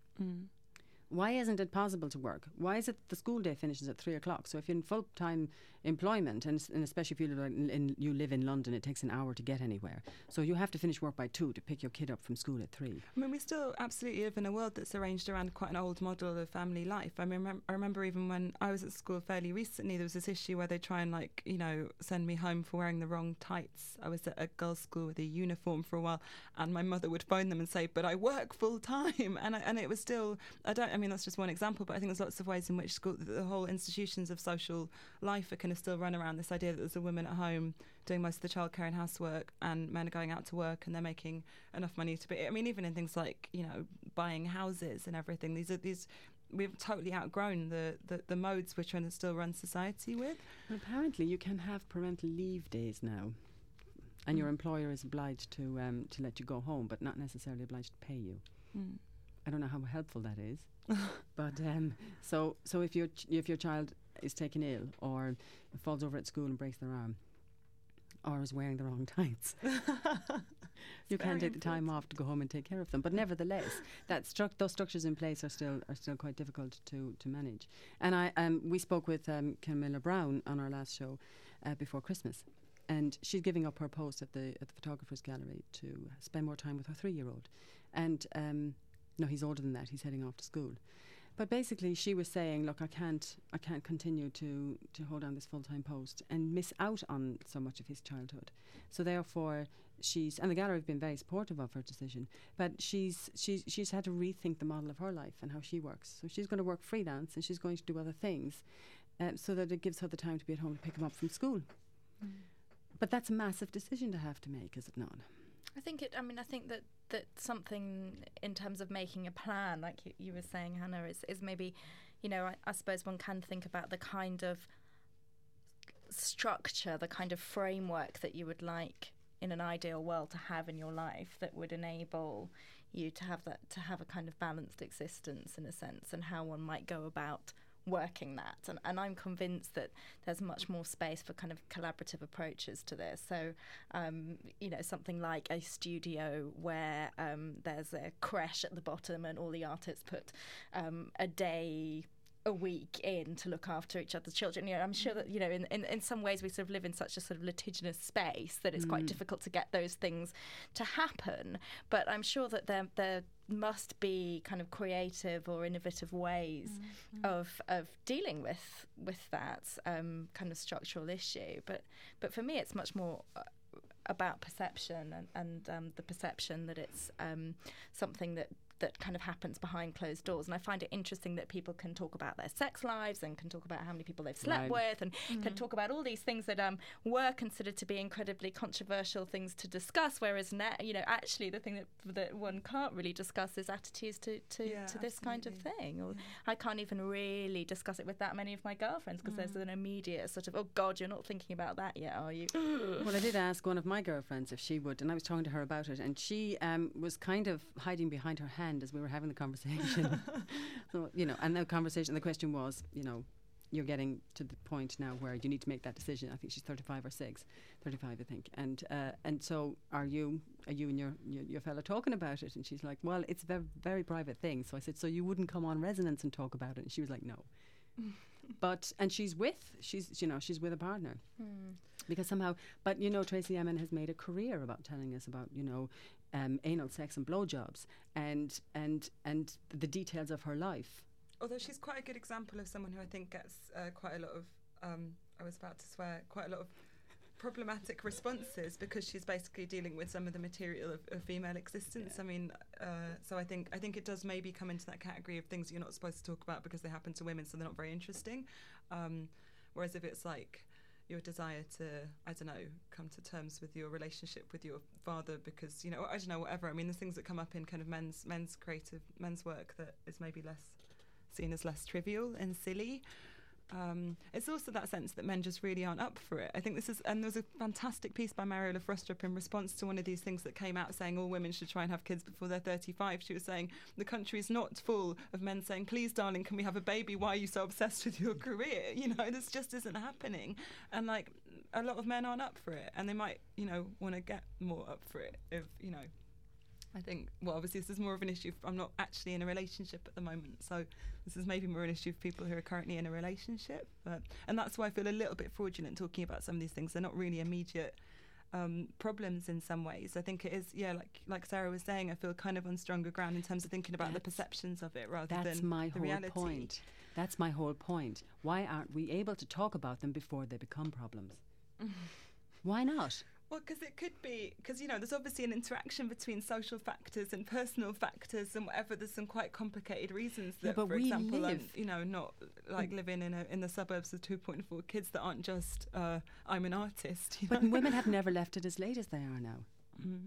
Why isn't it possible to work? Why is it the school day finishes at 3 o'clock? So if you're in full-time employment, and especially if you live in London, it takes an hour to get anywhere. So you have to finish work by 2 to pick your kid up from school at 3. I mean, we still absolutely live in a world that's arranged around quite an old model of family life. I mean, I remember even when I was at school fairly recently, there was this issue where they try and send me home for wearing the wrong tights. I was at a girls' school with a uniform for a while, and my mother would phone them and say, "But I work full time," and it was still. I mean, that's just one example, but I think there's lots of ways in which the whole institutions of social life are kind of still run around this idea that there's a woman at home doing most of the childcare and housework, and men are going out to work and they're making enough money to be. I mean, even in things like buying houses and everything, we've totally outgrown the modes we're trying to still run society with. Well, apparently, you can have parental leave days now, and your employer is obliged to let you go home, but not necessarily obliged to pay you. I don't know how helpful that is. But so if your child is taken ill or falls over at school and breaks their arm, or is wearing the wrong tights, you can take the time off to go home and take care of them. But nevertheless, those structures in place are still quite difficult to manage. And we spoke with Camilla Brown on our last show before Christmas, and she's giving up her post at the Photographers Gallery to spend more time with her 3-year-old. And no, he's older than that. He's heading off to school. But basically, she was saying, look, I can't continue to hold on this full-time post and miss out on so much of his childhood. So therefore, and the gallery have been very supportive of her decision, but she's had to rethink the model of her life and how she works. So she's going to work freelance, and she's going to do other things, so that it gives her the time to be at home to pick him up from school. But that's a massive decision to have to make, is it not? I think that something in terms of making a plan, like you were saying, Hannah, is maybe, I suppose one can think about the kind of structure, the kind of framework that you would like in an ideal world to have in your life that would enable you to have a kind of balanced existence in a sense, and how one might go about working that. And I'm convinced that there's much more space for kind of collaborative approaches to this. So, something like a studio where there's a creche at the bottom and all the artists put a day a week in to look after each other's children. I'm sure that, in some ways we sort of live in such a sort of litigious space that it's quite difficult to get those things to happen. But I'm sure that there must be kind of creative or innovative ways of dealing with that kind of structural issue. But for me, it's much more about perception and the perception that it's something that kind of happens behind closed doors. And I find it interesting that people can talk about their sex lives and can talk about how many people they've slept with, and can talk about all these things that were considered to be incredibly controversial things to discuss, whereas now, actually the thing that one can't really discuss is attitudes to this kind of thing. Or I can't even really discuss it with that many of my girlfriends, because there's an immediate sort of, oh God, you're not thinking about that yet, are you? Well, I did ask one of my girlfriends if she would, and I was talking to her about it, and she was kind of hiding behind her hand as we were having the conversation. So, and the question was, you're getting to the point now where you need to make that decision. I think she's 35 or 35, I think. And so are you and your fellow talking about it? And she's like, well, it's a very, very private thing. So I said, so you wouldn't come on Resonance and talk about it? And she was like, no. And she's with a partner. Because somehow, but Tracy Emin has made a career about telling us about, anal sex and blowjobs and the details of her life. Although she's quite a good example of someone who I think gets quite a lot of, I was about to swear, quite a lot of problematic responses, because she's basically dealing with some of the material of female existence. Yeah. I mean, so I think it does maybe come into that category of things you're not supposed to talk about because they happen to women, so they're not very interesting. Whereas if it's like your desire to, I don't know, come to terms with your relationship with your father because, I don't know, whatever. I mean, there's things that come up in kind of men's work that is maybe seen as less trivial and silly. It's also that sense that men just really aren't up for it. I think and there was a fantastic piece by Mariola Frostrup in response to one of these things that came out saying all women should try and have kids before they're 35. She was saying the country is not full of men saying, please darling, can we have a baby? Why are you so obsessed with your career? This just isn't happening. And like a lot of men aren't up for it, and they might, want to get more up for it if, I think, well, obviously this is more of an issue. I'm not actually in a relationship at the moment, so this is maybe more an issue for people who are currently in a relationship. And that's why I feel a little bit fraudulent talking about some of these things. They're not really immediate problems in some ways. I think it is, like Sarah was saying, I feel kind of on stronger ground in terms of thinking about the perceptions of it rather than the reality. That's my whole point. Why aren't we able to talk about them before they become problems? Why not? Well, because it could be, there's obviously an interaction between social factors and personal factors and whatever. There's some quite complicated reasons that, for example, I'm, not like living in the suburbs with 2.4 kids that aren't just, I'm an artist. But women have never left it as late as they are now.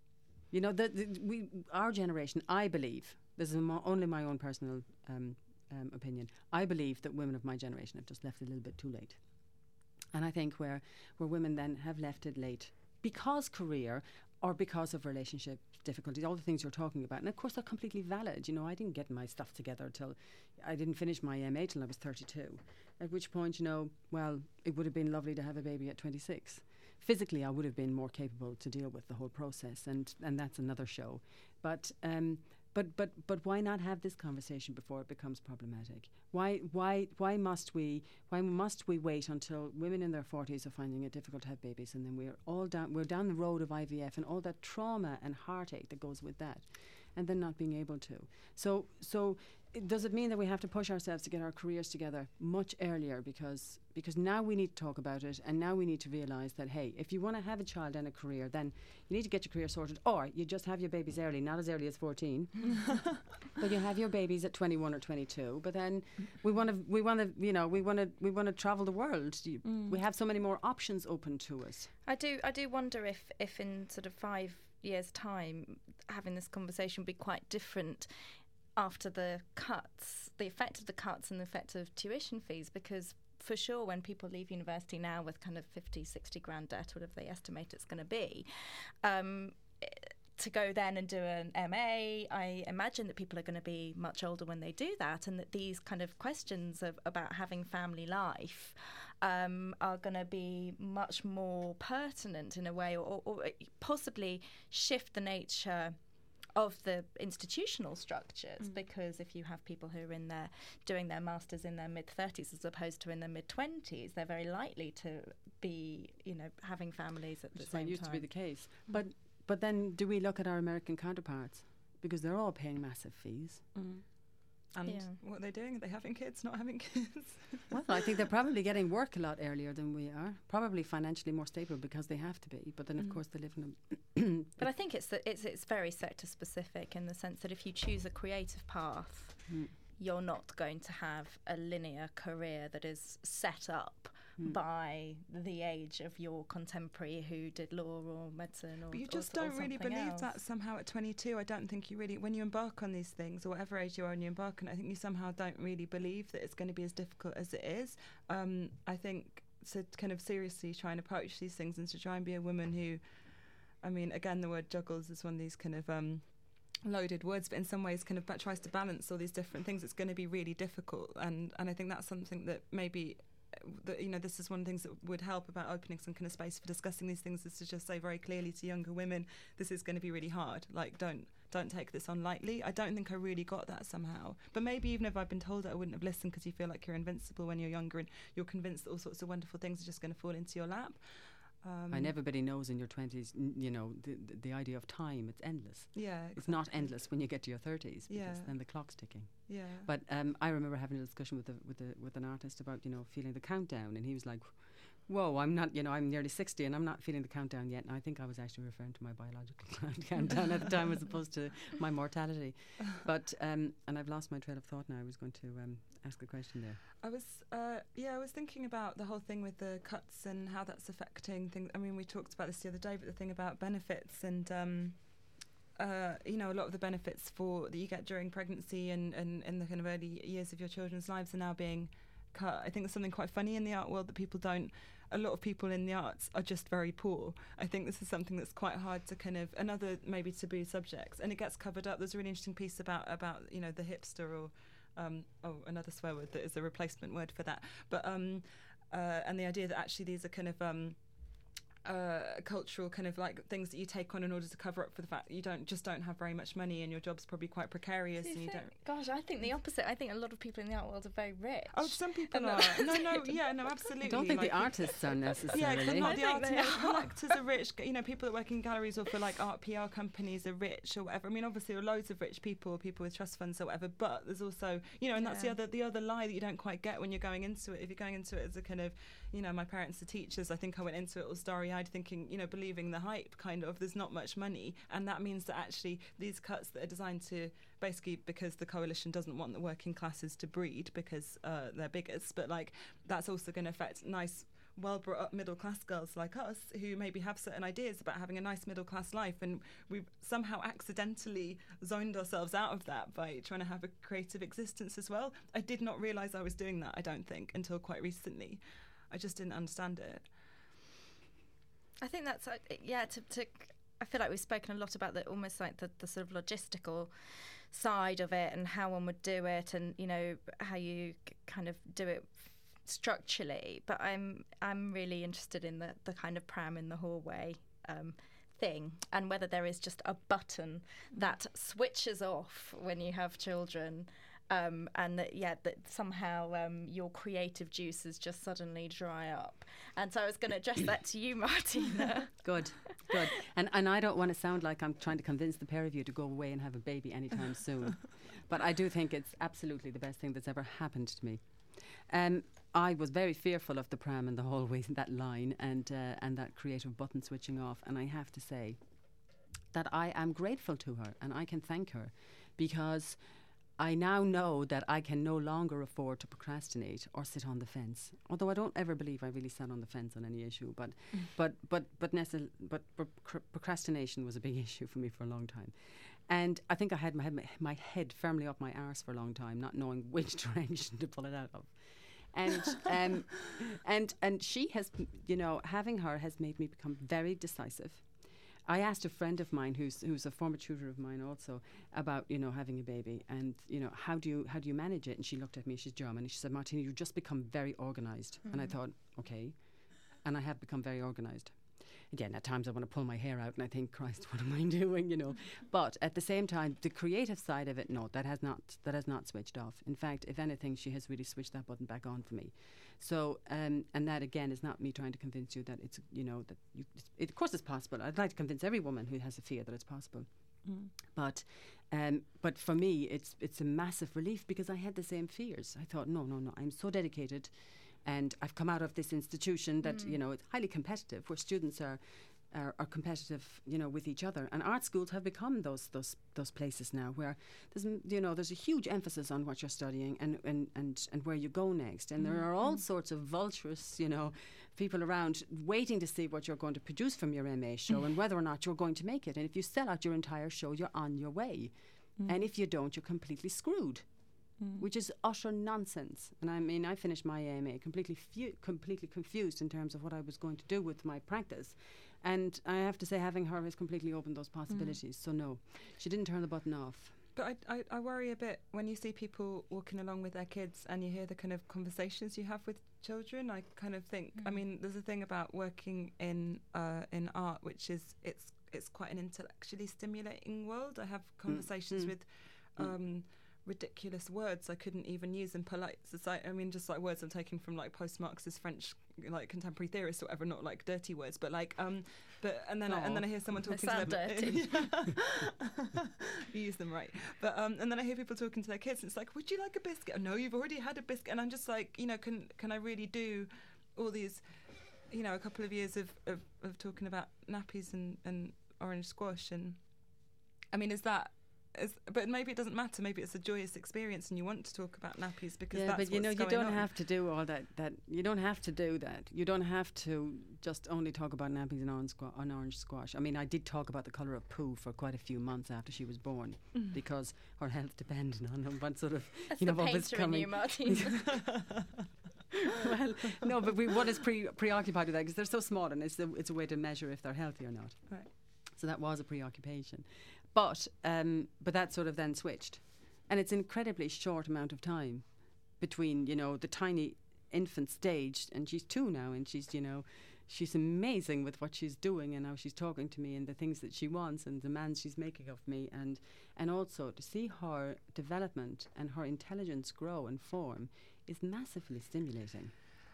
Our generation, I believe, this is only my own personal opinion, I believe that women of my generation have just left it a little bit too late. And I think where women then have left it late because career or because of relationship difficulties, all the things you're talking about. And of course, they're completely valid. I didn't get my stuff together till I didn't finish my MA till I was 32. At which point, well, it would have been lovely to have a baby at 26. Physically, I would have been more capable to deal with the whole process. And that's another show. But why not have this conversation before it becomes problematic? Why must we wait until women in their 40s are finding it difficult to have babies, and then we're down the road of IVF and all that trauma and heartache that goes with that, and then not being able to. So does it mean that we have to push ourselves to get our careers together much earlier because now we need to talk about it, and now we need to realise that, hey, if you want to have a child and a career, then you need to get your career sorted, or you just have your babies early, not as early as 14, but you have your babies at 21 or 22. But then we want to travel the world. We have so many more options open to us. I do wonder if in sort of 5 years' time, having this conversation would be quite different after the cuts, the effect of the cuts and the effect of tuition fees, because for sure when people leave university now with kind of 50, 60 grand debt, whatever they estimate it's going to be, to go then and do an MA, I imagine that people are going to be much older when they do that, and that these kind of questions about having family life are going to be much more pertinent in a way, or possibly shift the nature of the institutional structures, because if you have people who are doing their masters in their mid-30s as opposed to in their mid-20s, they're very likely to be, having families at the same time. Which used to be the case. But then do we look at our American counterparts? Because they're all paying massive fees. And what are they doing? Are they having kids, not having kids? Well, I think they're probably getting work a lot earlier than we are. Probably financially more stable because they have to be. But then, of course, they live in a... But I think it's very sector specific in the sense that if you choose a creative path, you're not going to have a linear career that is set up by the age of your contemporary who did law or medicine or... But you just don't really believe that somehow at 22. I don't think you really, when you embark on these things, or whatever age you are when you embark on it, I think you somehow don't really believe that it's going to be as difficult as it is. I think to kind of seriously try and approach these things and to try and be a woman who, I mean, again, the word juggles is one of these kind of loaded words, but in some ways kind of tries to balance all these different things. It's going to be really difficult, and I think that's something that maybe that, you know, this is one of the things that would help about opening some kind of space for discussing these things, is to just say very clearly to younger women, this is going to be really hard. Like, don't take this on lightly. I don't think I really got that somehow. But maybe even if I'd been told it, I wouldn't have listened, because you feel like you're invincible when you're younger and you're convinced that all sorts of wonderful things are just going to fall into your lap. And everybody knows in your 20s, you know, the idea of time, it's endless. Yeah, exactly. It's not endless when you get to your 30s, because then the clock's ticking. Yeah. But I remember having a discussion with an artist about, you know, feeling the countdown, and he was like, whoa, I'm not, you know, I'm nearly 60 and I'm not feeling the countdown yet. And I think I was actually referring to my biological countdown at the time, as opposed to my mortality. But and I've lost my trail of thought now. I was going to ask a question there. I was thinking about the whole thing with the cuts and how that's affecting things. I mean, we talked about this the other day, but the thing about benefits and you know, a lot of the benefits that you get during pregnancy and in the kind of early years of your children's lives are now being cut. I think there's something quite funny in the art world that a lot of people in the arts are just very poor. I think this is something that's quite hard to kind of, another maybe taboo subjects, and it gets covered up. There's a really interesting piece about you know, the hipster, or another swear word that is a replacement word for that, but and the idea that actually these are kind of cultural kind of like things that you take on in order to cover up for the fact that you don't have very much money and your job's probably quite precarious. And you don't. Gosh, I think the opposite. I think a lot of people in the art world are very rich. Oh, some people are. No, absolutely. I don't think the artists are necessarily. Yeah, not the actors are rich. You know, people that work in galleries or for like art PR companies are rich or whatever. I mean, obviously there are loads of rich people with trust funds or whatever, but there's also, you know, and that's the other lie that you don't quite get when you're going into it. If you're going into it as a kind of, you know, my parents are teachers, I think I went into it all starry-eyed thinking, you know, believing the hype kind of, there's not much money, and that means that actually these cuts that are designed to basically, because the coalition doesn't want the working classes to breed because they're bigots, but like that's also going to affect nice, well brought up middle class girls like us who maybe have certain ideas about having a nice middle class life, and we've somehow accidentally zoned ourselves out of that by trying to have a creative existence as well. I did not realise I was doing that, I don't think, until quite recently. I just didn't understand it. I think that's I feel like we've spoken a lot about almost like the sort of logistical side of it and how one would do it, and you know how you kind of do it structurally. But I'm really interested in the kind of pram in the hallway thing, and whether there is just a button that switches off when you have children. And that somehow your creative juices just suddenly dry up. And so I was going to address that to you, Martina. Good. And I don't want to sound like I'm trying to convince the pair of you to go away and have a baby anytime soon. But I do think it's absolutely the best thing that's ever happened to me. I was very fearful of the pram in the hallway, that line, and that creative button switching off. And I have to say that I am grateful to her, and I can thank her, because I now know that I can no longer afford to procrastinate or sit on the fence. Although I don't ever believe I really sat on the fence on any issue, but procrastination was a big issue for me for a long time. And I think I had my head firmly up my arse for a long time, not knowing which direction to pull it out of. And she has, you know, having her has made me become very decisive. I asked a friend of mine who's a former tutor of mine also about, you know, having a baby, and, you know, how do you manage it? And she looked at me, she's German, and she said, Martina, you just become very organised. And I thought, okay. And I have become very organised. Again, at times I want to pull my hair out and I think, Christ, what am I doing, you know? But at the same time, the creative side of it, no, that has not switched off. In fact, if anything, she has really switched that button back on for me. So, and that again is not me trying to convince you that it's, you know, that of course it's possible. I'd like to convince every woman who has a fear that it's possible. But for me, it's a massive relief, because I had the same fears. I thought, no, I'm so dedicated. And I've come out of this institution that, you know, it's highly competitive, where students are competitive, you know, with each other. And art schools have become those places now where there's a huge emphasis on what you're studying and where you go next. And there are all sorts of vulturous, you know, people around waiting to see what you're going to produce from your MA show and whether or not you're going to make it. And if you sell out your entire show, you're on your way. And if you don't, you're completely screwed. which is utter nonsense. And I mean, I finished my AMA completely confused in terms of what I was going to do with my practice. And I have to say, having her has completely opened those possibilities. So no, she didn't turn the button off. But I worry a bit when you see people walking along with their kids and you hear the kind of conversations you have with children. I kind of think, I mean, there's a thing about working in art, which is it's quite an intellectually stimulating world. I have conversations with ridiculous words I couldn't even use in polite society. I mean, just like words I'm taking from like post-Marxist French, like contemporary theorists or whatever, not like dirty words, but like and then I hear someone talking to their dirty. You use them right, but and then I hear people talking to their kids, and it's like, would you like a biscuit? Oh, no, you've already had a biscuit. And I'm just like, you know, can I really do all these, you know, a couple of years of talking about nappies and orange squash? And I mean, but maybe it doesn't matter. Maybe it's a joyous experience, and you want to talk about nappies because that's but you know, what's you going don't on. have to do all that. You don't have to do that. You don't have to just only talk about nappies and orange squash. I mean, I did talk about the colour of poo for quite a few months after she was born because her health depended on what sort of That's you know the what was painter in coming. you, Martin. Well, no, but one is preoccupied with that because they're so small, and it's a way to measure if they're healthy or not. Right. So that was a preoccupation. But that sort of then switched. And it's an incredibly short amount of time between, you know, the tiny infant stage, and she's 2 now, and she's, you know, she's amazing with what she's doing and how she's talking to me and the things that she wants and the demands she's making of me, and also to see her development and her intelligence grow and form is massively stimulating.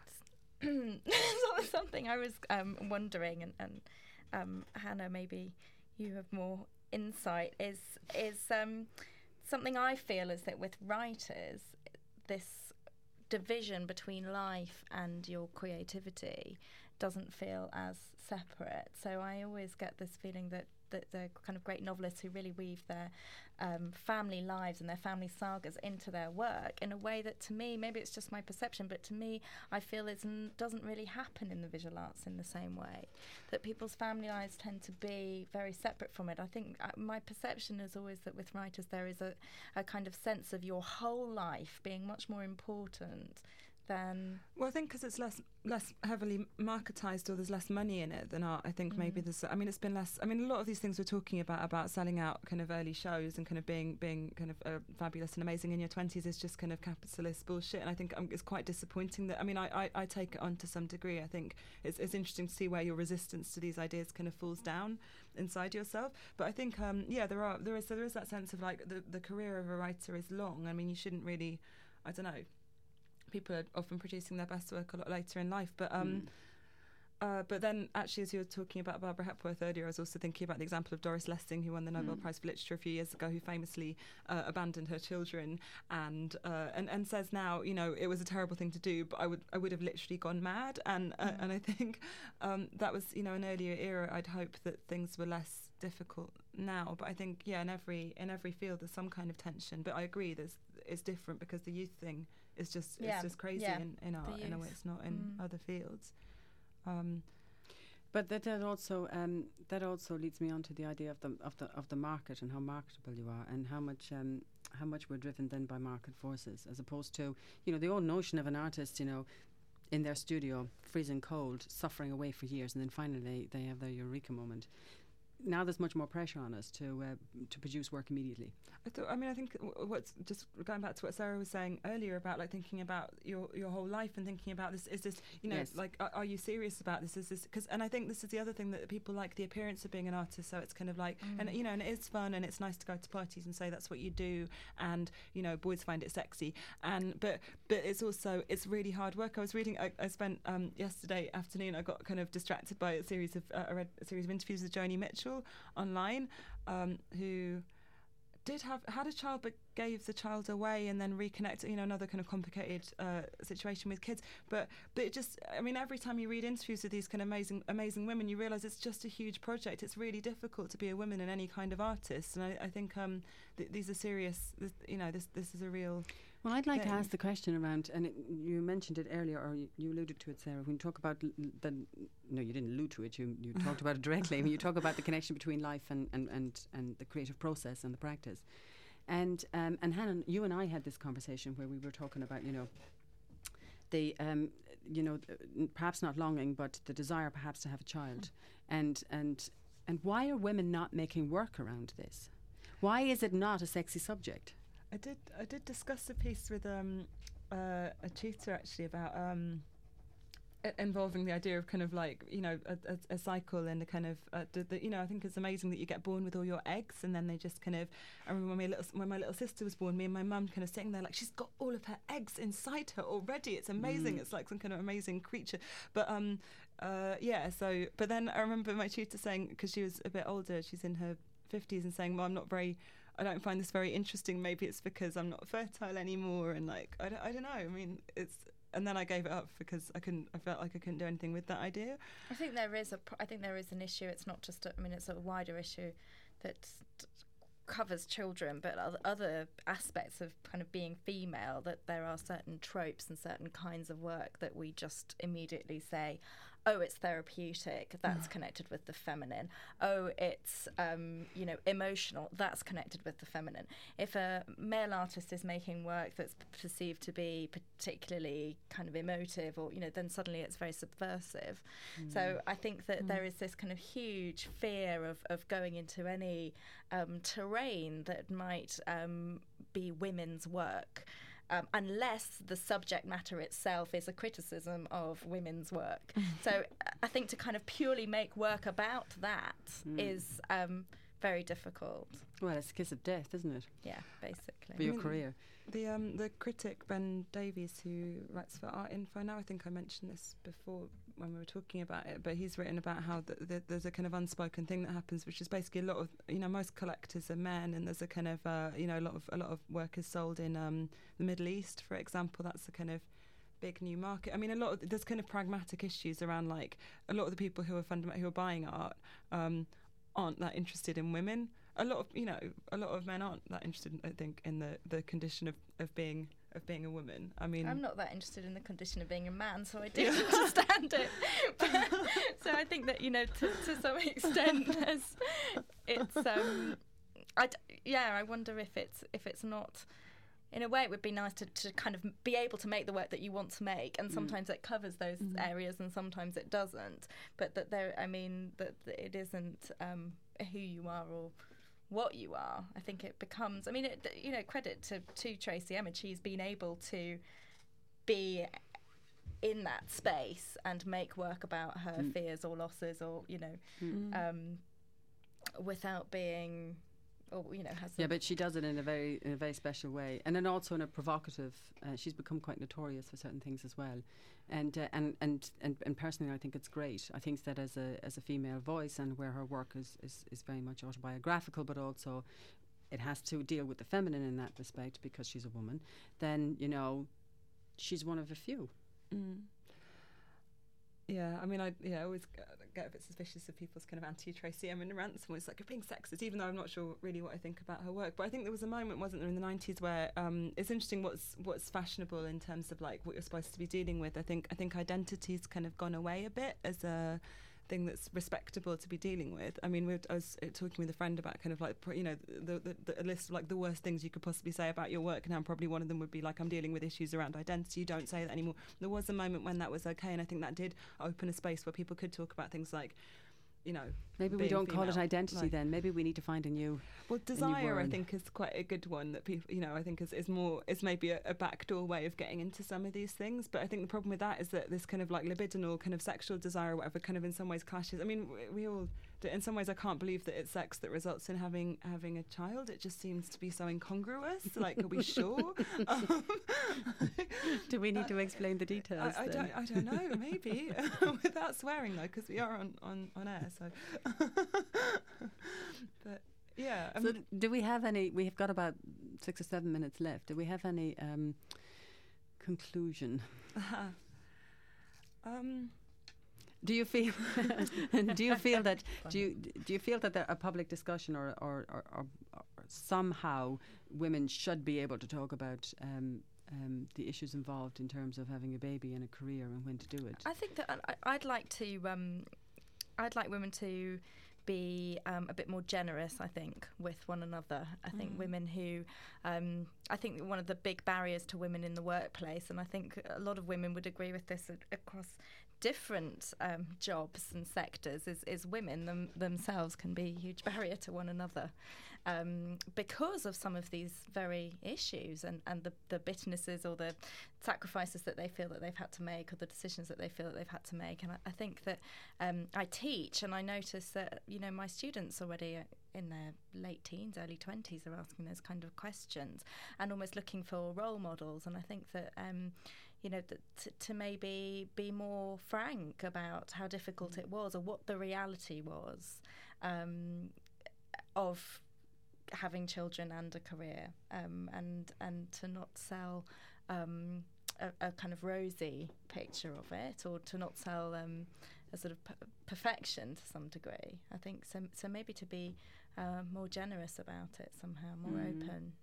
Something I was wondering, and Hannah, maybe you have more insight, is something I feel is that with writers, this division between life and your creativity doesn't feel as separate. So I always get this feeling that the kind of great novelists who really weave their family lives and their family sagas into their work in a way that, to me, maybe it's just my perception, but to me, I feel it doesn't really happen in the visual arts in the same way, that people's family lives tend to be very separate from it. I think my perception is always that with writers there is a kind of sense of your whole life being much more important than... Well, I think because it's less heavily marketised, or there's less money in it than art. I think maybe there's... I mean, it's been less... I mean, a lot of these things we're talking about selling out kind of early shows and kind of being kind of fabulous and amazing in your 20s is just kind of capitalist bullshit. And I think it's quite disappointing that... I mean, I take it on to some degree. I think it's interesting to see where your resistance to these ideas kind of falls down inside yourself. But I think, there is that sense of like the career of a writer is long. I mean, you shouldn't really... I don't know. People are often producing their best work a lot later in life, but then actually, as you were talking about Barbara Hepworth earlier, I was also thinking about the example of Doris Lessing, who won the Nobel Prize for Literature a few years ago, who famously abandoned her children and says now, you know, it was a terrible thing to do, but I would have literally gone mad, and I think that was, you know, an earlier era. I'd hope that things were less difficult now, but I think in every field there's some kind of tension. But I agree, it's different because the youth thing is just crazy in art in a way it's not in other fields. But that also leads me on to the idea of the market and how marketable you are, and how much we're driven then by market forces, as opposed to, you know, the old notion of an artist, you know, in their studio freezing cold, suffering away for years, and then finally they have their eureka moment. Now there's much more pressure on us to produce work immediately. I think what's just going back to what Sarah was saying earlier about like thinking about your whole life and thinking about this, is this, you know, like are you serious about this? Is this and I think this is the other thing, that people like the appearance of being an artist, so it's kind of like and you know, and it is fun and it's nice to go to parties and say that's what you do, and you know, boys find it sexy, and but it's also, it's really hard work. I spent yesterday afternoon, I got kind of distracted by I read a series of interviews with Joni Mitchell online, who had a child but gave the child away and then reconnected, you know, another kind of complicated situation with kids, but it just, I mean, every time you read interviews with these kind of amazing women, you realise it's just a huge project. It's really difficult to be a woman and any kind of artist, and I think these are serious, you know, this is a real... Well, I'd like to ask the question around, and you mentioned it earlier, or you alluded to it, Sarah, when you talk about no, you didn't allude to it, you talked about it directly. When you talk about the connection between life and the creative process and the practice. And Hannah, you and I had this conversation where we were talking about, the perhaps not longing, but the desire perhaps to have a child, and why are women not making work around this? Why is it not a sexy subject? I did discuss a piece with a tutor actually about involving the idea of kind of like, a cycle and a kind of I think it's amazing that you get born with all your eggs, and then they just kind of, I remember when my little sister was born, me and my mum kind of sitting there like, she's got all of her eggs inside her already, it's amazing. It's like some kind of amazing creature. But but then I remember my tutor saying, because she was a bit older, she's in her 50s, and saying, well, I don't find this very interesting, maybe it's because I'm not fertile anymore, and like I don't know, I mean, and then I gave it up because I felt like I couldn't do anything with that idea. I think there is an issue. It's not just it's a wider issue that covers children, but other aspects of kind of being female, that there are certain tropes and certain kinds of work that we just immediately say, oh, it's therapeutic, that's connected with the feminine. Oh, it's, emotional, that's connected with the feminine. If a male artist is making work that's perceived to be particularly kind of emotive, or, then suddenly it's very subversive. So I think that there is this kind of huge fear of going into any terrain that might be women's work. Unless the subject matter itself is a criticism of women's work. So I think to kind of purely make work about that is very difficult. Well, it's a kiss of death, isn't it? Yeah, basically. For your career. The critic Ben Davies, who writes for Art Info now, I think I mentioned this before when we were talking about it, but he's written about how there's a kind of unspoken thing that happens, which is basically a lot of, most collectors are men, and there's a kind of a lot of work is sold in the Middle East, for example. That's a kind of big new market. I mean, there's kind of pragmatic issues around, like, a lot of the people who are buying art aren't that interested in women. A lot of men aren't that interested, I think, in the condition of being a woman. I mean, I'm not that interested in the condition of being a man, so I do understand it. So I think that, to some extent, I wonder if it's not. In a way, it would be nice to kind of be able to make the work that you want to make, and sometimes it covers those areas, and sometimes it doesn't. But that that it isn't who you are or what you are. I think it becomes. I mean, credit to Tracey Emin. She's been able to be in that space and make work about her fears or losses, or without being. But she does it in a very special way, and then also in a provocative. She's become quite notorious for certain things as well, and personally, I think it's great. I think that as a female voice, and where her work is very much autobiographical, but also it has to deal with the feminine in that respect because she's a woman. Then she's one of a few. Yeah, I mean, I always get a bit suspicious of people's kind of anti-Tracey Emin rants, and it's like, you're being sexist, even though I'm not sure really what I think about her work. But I think there was a moment, wasn't there, in the 90s where it's interesting what's fashionable in terms of like what you're supposed to be dealing with. I think identity's kind of gone away a bit as a thing that's respectable to be dealing with. I mean, I was talking with a friend about kind of like, the list of like the worst things you could possibly say about your work, and how probably one of them would be like, I'm dealing with issues around identity. You don't say that anymore. There was a moment when that was okay, and I think that did open a space where people could talk about things like, maybe we don't female. call it identity then. Maybe we need to find a new. Well, desire, I think, is quite a good one that people, I think is maybe a backdoor way of getting into some of these things. But I think the problem with that is that this kind of like libidinal kind of sexual desire or whatever kind of in some ways clashes. I mean, we all, in some ways, I can't believe that it's sex that results in having a child. It just seems to be so incongruous. Like, are we sure? Do we need to explain the details? I don't know. Maybe without swearing though, because we are on air. So, but yeah. So do we have any? We have got about 6 or 7 minutes left. Do we have any conclusion? Do you feel? Do you feel that? Do you feel that a public discussion or somehow women should be able to talk about the issues involved in terms of having a baby and a career and when to do it? I think that I'd like women to be a bit more generous, I think, with one another. I think women who, I think one of the big barriers to women in the workplace, and I think a lot of women would agree with this across different jobs and sectors, is women themselves can be a huge barrier to one another. Because of some of these very issues and the bitternesses or the sacrifices that they feel that they've had to make, or the decisions that they feel that they've had to make. And I think that I teach, and I notice that, my students already in their late teens, early 20s are asking those kind of questions and almost looking for role models. And I think that to maybe be more frank about how difficult it was, or what the reality was of having children and a career, and to not sell a kind of rosy picture of it, or to not sell a sort of perfection to some degree. I think so maybe to be more generous about it somehow, more open.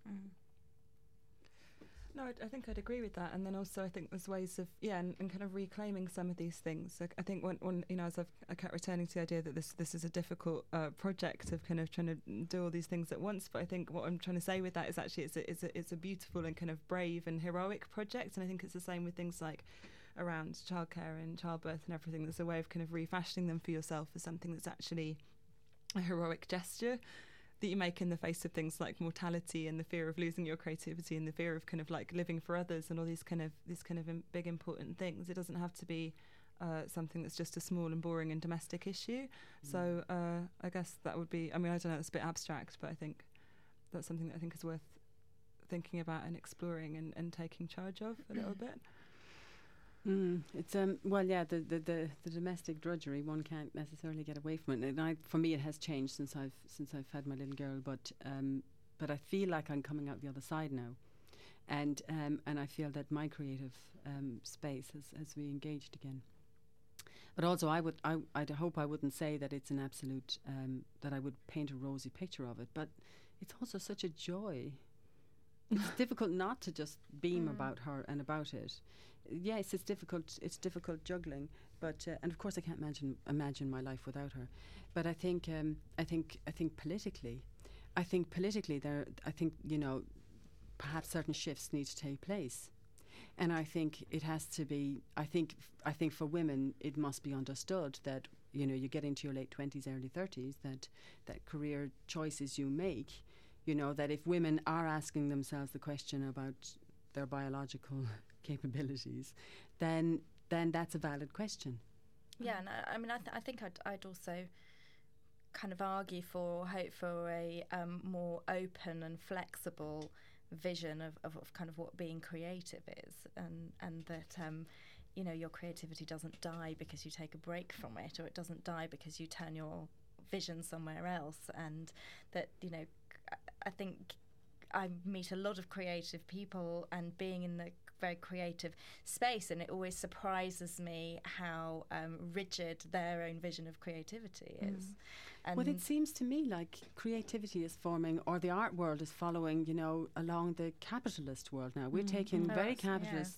No, I think I'd agree with that. And then also I think there's ways of, and kind of reclaiming some of these things. So I think when as I kept returning to the idea that this is a difficult project of kind of trying to do all these things at once. But I think what I'm trying to say with that is actually it's a beautiful and kind of brave and heroic project. And I think it's the same with things like around childcare and childbirth and everything. There's a way of kind of refashioning them for yourself as something that's actually a heroic gesture that you make in the face of things like mortality and the fear of losing your creativity and the fear of kind of like living for others and all these kind of big important things. It doesn't have to be something that's just a small and boring and domestic issue. So I guess that would be, I don't know, it's a bit abstract, but I think that's something that I think is worth thinking about and exploring and taking charge of a little bit. It's the domestic drudgery, one can't necessarily get away from it. And for me, it has changed since I've had my little girl. But I feel like I'm coming out the other side now, and I feel that my creative space has re-engaged again. But also, I'd hope I wouldn't say that it's an absolute that I would paint a rosy picture of it. But it's also such a joy. It's difficult not to just beam about her and about it. Yes, it's difficult. It's difficult juggling, but and of course I can't imagine my life without her. But I think politically, perhaps certain shifts need to take place, and I think it has to be. I think for women it must be understood that you get into your late 20s, early 30s, that career choices you make. That if women are asking themselves the question about their biological capabilities, then that's a valid question. Yeah, and I think I'd also kind of argue for, hope for a more open and flexible vision of kind of what being creative is, and that your creativity doesn't die because you take a break from it, or it doesn't die because you turn your vision somewhere else, and that I think I meet a lot of creative people, and being in the very creative space, and it always surprises me how rigid their own vision of creativity is. And well, it seems to me like creativity is forming, or the art world is following, along the capitalist world now. We're taking very capitalist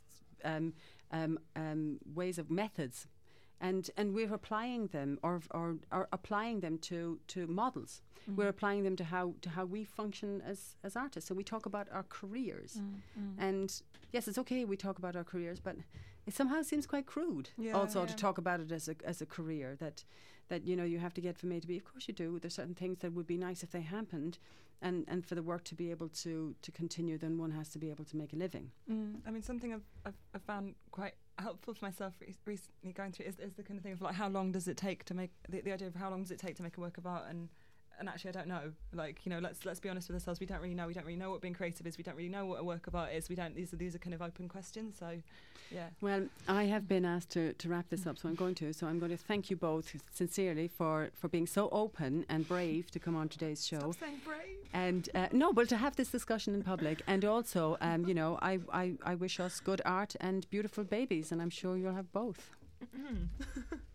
ways of methods, and we're applying them or applying them to models. We're applying them to how we function as artists. So we talk about our careers, and yes, it's okay we talk about our careers, but it somehow seems quite crude to talk about it as a career that you have to get from A to B. Of course you do. There's certain things that would be nice if they happened, and for the work to be able to continue, then one has to be able to make a living. Something I've found quite helpful for myself recently going through is the kind of thing of like, how long does it take to make the idea of how long does it take to make a work of art, and actually I don't know, let's be honest with ourselves, we don't really know what being creative is, we don't really know what a work of art is, these are kind of open questions. So well, I have been asked to wrap this up, so I'm going to thank you both sincerely for being so open and brave to come on today's show. Stop saying brave. And to have this discussion in public, and also I wish us good art and beautiful babies, and I'm sure you'll have both.